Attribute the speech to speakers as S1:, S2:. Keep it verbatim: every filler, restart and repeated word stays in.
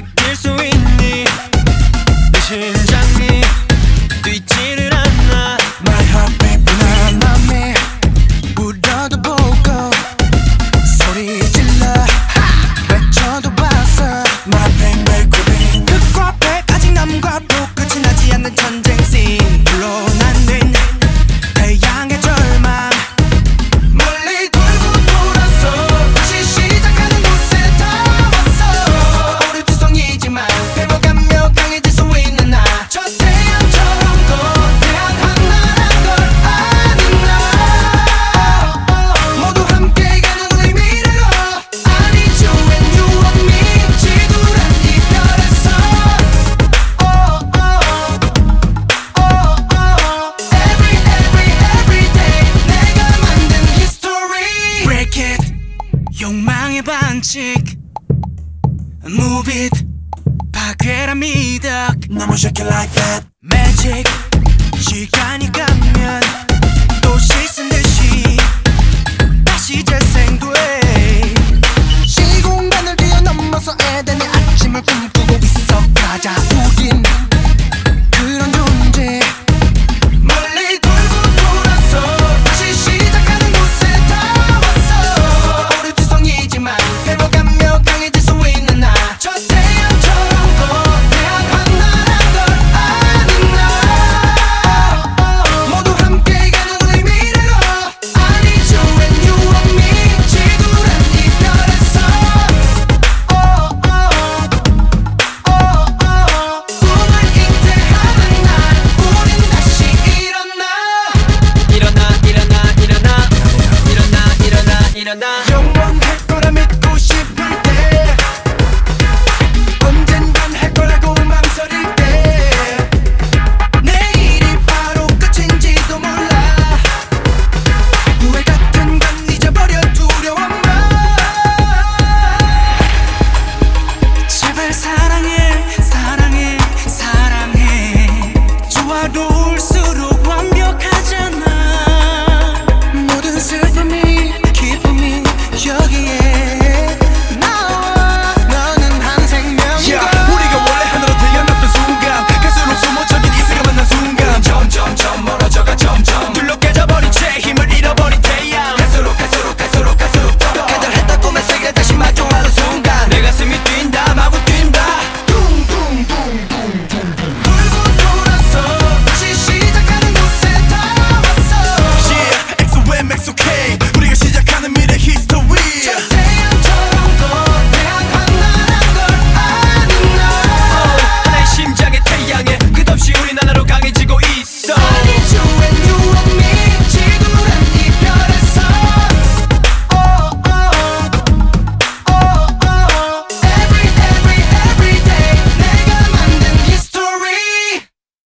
S1: 느낄 수 있니 내 심장이 뛰지를 않아
S2: My heartbeat 내 맘에 불어도 보고 소리 질러 외쳐도 봤어 My pain my craving 흙과 백 아직 남과 북 끝이 나지 않는 전쟁 scene 불어나는 태양의 절망 멀리 돌고 돌아서 다시 시작하는 곳에 다 왔어 우리 투성이지만 회복하며 강해질 수 있는 나 저 태양처럼 거대한 하나란 걸 아는 나 모두 함께 가는 우리 미래로 I need you and you want me 지구란 이별에서 oh, oh, oh, oh. Every every every day 내가 만든 history Break it 욕망의 반칙 Move it 파괴라 미덕 너무 shake it like that Magic 시간이 감